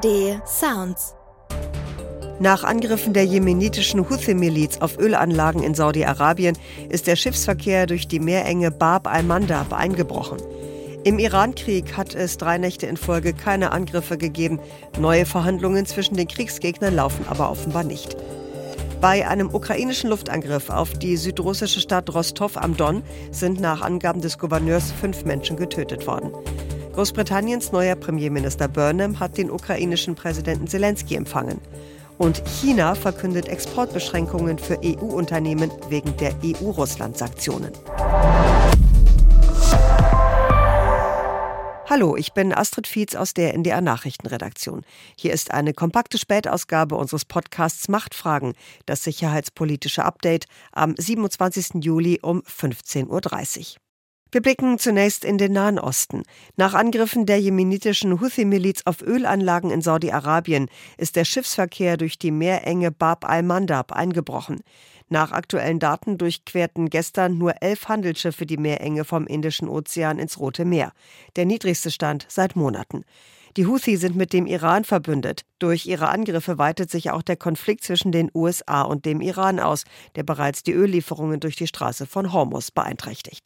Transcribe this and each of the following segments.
ARD Sounds. Nach Angriffen der jemenitischen Houthi-Miliz auf Ölanlagen in Saudi-Arabien ist der Schiffsverkehr durch die Meerenge Bab al-Mandab eingebrochen. Im Iran-Krieg hat es 3 Nächte in Folge keine Angriffe gegeben. Neue Verhandlungen zwischen den Kriegsgegnern laufen aber offenbar nicht. Bei einem ukrainischen Luftangriff auf die südrussische Stadt Rostov am Don sind nach Angaben des Gouverneurs 5 Menschen getötet worden. Großbritanniens neuer Premierminister Burnham hat den ukrainischen Präsidenten Zelensky empfangen. Und China verkündet Exportbeschränkungen für EU-Unternehmen wegen der EU-Russland-Sanktionen. Hallo, ich bin Astrid Fietz aus der NDR Nachrichtenredaktion. Hier ist eine kompakte Spätausgabe unseres Podcasts Machtfragen, das sicherheitspolitische Update am 27. Juli um 15.30 Uhr. Wir blicken zunächst in den Nahen Osten. Nach Angriffen der jemenitischen Houthi-Miliz auf Ölanlagen in Saudi-Arabien ist der Schiffsverkehr durch die Meerenge Bab al-Mandab eingebrochen. Nach aktuellen Daten durchquerten gestern nur 11 Handelsschiffe die Meerenge vom Indischen Ozean ins Rote Meer. Der niedrigste Stand seit Monaten. Die Houthi sind mit dem Iran verbündet. Durch ihre Angriffe weitet sich auch der Konflikt zwischen den USA und dem Iran aus, der bereits die Öllieferungen durch die Straße von Hormuz beeinträchtigt.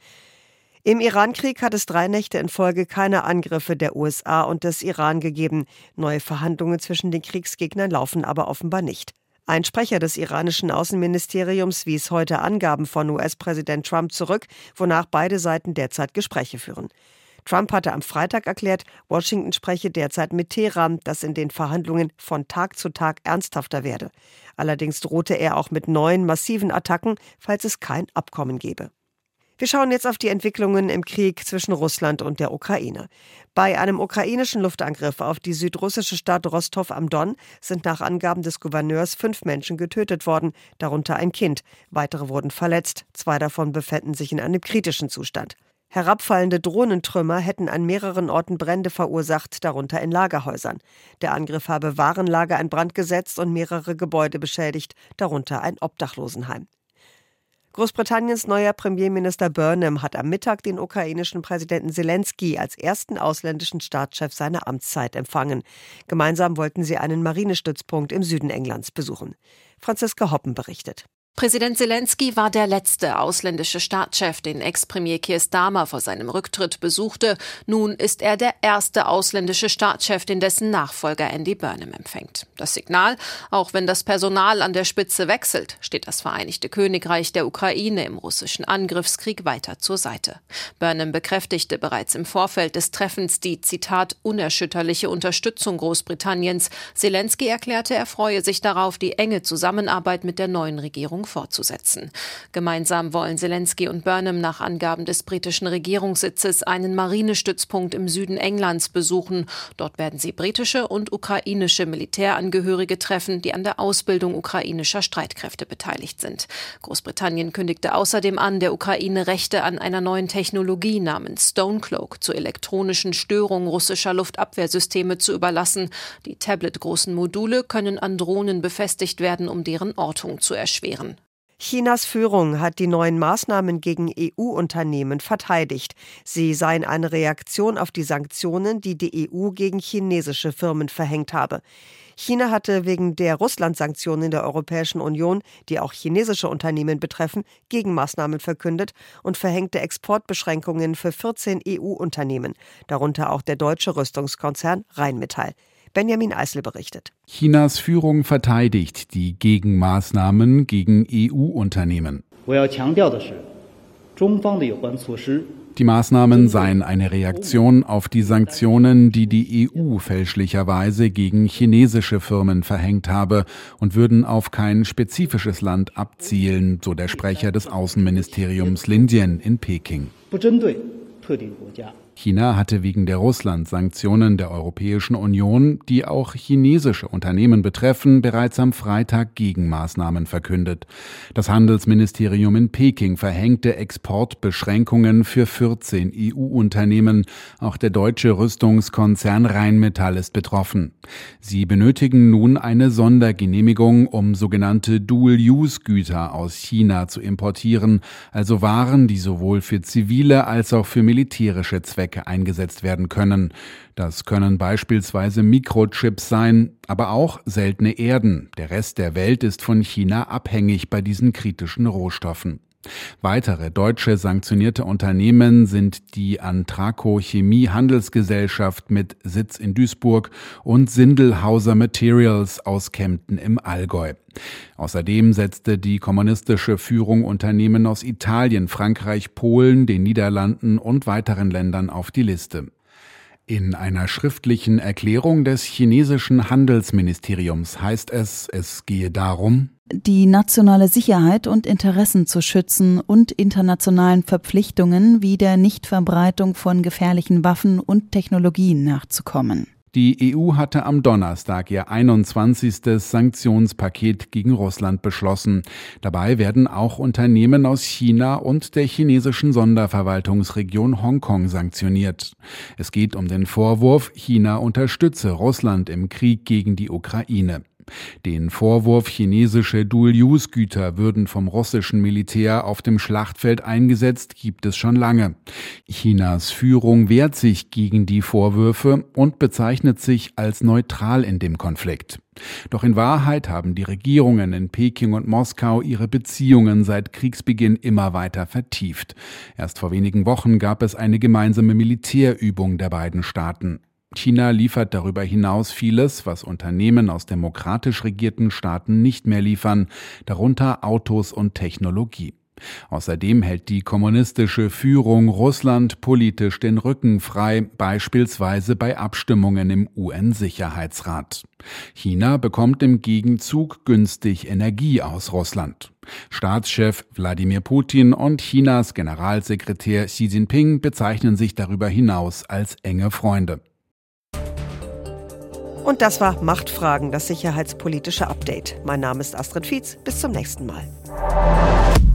Im Iran-Krieg hat es 3 Nächte in Folge keine Angriffe der USA und des Iran gegeben. Neue Verhandlungen zwischen den Kriegsgegnern laufen aber offenbar nicht. Ein Sprecher des iranischen Außenministeriums wies heute Angaben von US-Präsident Trump zurück, wonach beide Seiten derzeit Gespräche führen. Trump hatte am Freitag erklärt, Washington spreche derzeit mit Teheran, das in den Verhandlungen von Tag zu Tag ernsthafter werde. Allerdings drohte er auch mit neuen massiven Attacken, falls es kein Abkommen gebe. Wir schauen jetzt auf die Entwicklungen im Krieg zwischen Russland und der Ukraine. Bei einem ukrainischen Luftangriff auf die südrussische Stadt Rostov am Don sind nach Angaben des Gouverneurs 5 Menschen getötet worden, darunter ein Kind. Weitere wurden verletzt. 2 davon befänden sich in einem kritischen Zustand. Herabfallende Drohnentrümmer hätten an mehreren Orten Brände verursacht, darunter in Lagerhäusern. Der Angriff habe Warenlager in Brand gesetzt und mehrere Gebäude beschädigt, darunter ein Obdachlosenheim. Großbritanniens neuer Premierminister Burnham hat am Mittag den ukrainischen Präsidenten Zelensky als ersten ausländischen Staatschef seiner Amtszeit empfangen. Gemeinsam wollten sie einen Marinestützpunkt im Süden Englands besuchen. Franziska Hoppen berichtet. Präsident Zelensky war der letzte ausländische Staatschef, den Ex-Premier Keir Starmer vor seinem Rücktritt besuchte. Nun ist er der erste ausländische Staatschef, den dessen Nachfolger Andy Burnham empfängt. Das Signal: Auch wenn das Personal an der Spitze wechselt, steht das Vereinigte Königreich der Ukraine im russischen Angriffskrieg weiter zur Seite. Burnham bekräftigte bereits im Vorfeld des Treffens die, Zitat, unerschütterliche Unterstützung Großbritanniens. Zelensky erklärte, er freue sich darauf, die enge Zusammenarbeit mit der neuen Regierung fortzusetzen. Gemeinsam wollen Zelensky und Burnham nach Angaben des britischen Regierungssitzes einen Marinestützpunkt im Süden Englands besuchen. Dort werden sie britische und ukrainische Militärangehörige treffen, die an der Ausbildung ukrainischer Streitkräfte beteiligt sind. Großbritannien kündigte außerdem an, der Ukraine Rechte an einer neuen Technologie namens Stonecloak zur elektronischen Störung russischer Luftabwehrsysteme zu überlassen. Die tabletgroßen Module können an Drohnen befestigt werden, um deren Ortung zu erschweren. Chinas Führung hat die neuen Maßnahmen gegen EU-Unternehmen verteidigt. Sie seien eine Reaktion auf die Sanktionen, die die EU gegen chinesische Firmen verhängt habe. China hatte wegen der Russland-Sanktionen der Europäischen Union, die auch chinesische Unternehmen betreffen, Gegenmaßnahmen verkündet und verhängte Exportbeschränkungen für 14 EU-Unternehmen, darunter auch der deutsche Rüstungskonzern Rheinmetall. Benjamin Eisel berichtet. Chinas Führung verteidigt die Gegenmaßnahmen gegen EU-Unternehmen. Die Maßnahmen seien eine Reaktion auf die Sanktionen, die die EU fälschlicherweise gegen chinesische Firmen verhängt habe und würden auf kein spezifisches Land abzielen, so der Sprecher des Außenministeriums Lin Jian in Peking. China hatte wegen der Russland-Sanktionen der Europäischen Union, die auch chinesische Unternehmen betreffen, bereits am Freitag Gegenmaßnahmen verkündet. Das Handelsministerium in Peking verhängte Exportbeschränkungen für 14 EU-Unternehmen. Auch der deutsche Rüstungskonzern Rheinmetall ist betroffen. Sie benötigen nun eine Sondergenehmigung, um sogenannte Dual-Use-Güter aus China zu importieren, also Waren, die sowohl für zivile als auch für militärische Zwecke Kriegszwecke eingesetzt werden können. Das können beispielsweise Mikrochips sein, aber auch seltene Erden. Der Rest der Welt ist von China abhängig bei diesen kritischen Rohstoffen. Weitere deutsche sanktionierte Unternehmen sind die Antraco Chemie Handelsgesellschaft mit Sitz in Duisburg und Sindelhauser Materials aus Kempten im Allgäu. Außerdem setzte die kommunistische Führung Unternehmen aus Italien, Frankreich, Polen, den Niederlanden und weiteren Ländern auf die Liste. In einer schriftlichen Erklärung des chinesischen Handelsministeriums heißt es, es gehe darum, die nationale Sicherheit und Interessen zu schützen und internationalen Verpflichtungen wie der Nichtverbreitung von gefährlichen Waffen und Technologien nachzukommen. Die EU hatte am Donnerstag ihr 21. Sanktionspaket gegen Russland beschlossen. Dabei werden auch Unternehmen aus China und der chinesischen Sonderverwaltungsregion Hongkong sanktioniert. Es geht um den Vorwurf, China unterstütze Russland im Krieg gegen die Ukraine. Den Vorwurf, chinesische Dual-Use-Güter würden vom russischen Militär auf dem Schlachtfeld eingesetzt, gibt es schon lange. Chinas Führung wehrt sich gegen die Vorwürfe und bezeichnet sich als neutral in dem Konflikt. Doch in Wahrheit haben die Regierungen in Peking und Moskau ihre Beziehungen seit Kriegsbeginn immer weiter vertieft. Erst vor wenigen Wochen gab es eine gemeinsame Militärübung der beiden Staaten. China liefert darüber hinaus vieles, was Unternehmen aus demokratisch regierten Staaten nicht mehr liefern, darunter Autos und Technologie. Außerdem hält die kommunistische Führung Russland politisch den Rücken frei, beispielsweise bei Abstimmungen im UN-Sicherheitsrat. China bekommt im Gegenzug günstig Energie aus Russland. Staatschef Wladimir Putin und Chinas Generalsekretär Xi Jinping bezeichnen sich darüber hinaus als enge Freunde. Und das war Machtfragen, das sicherheitspolitische Update. Mein Name ist Astrid Fietz. Bis zum nächsten Mal.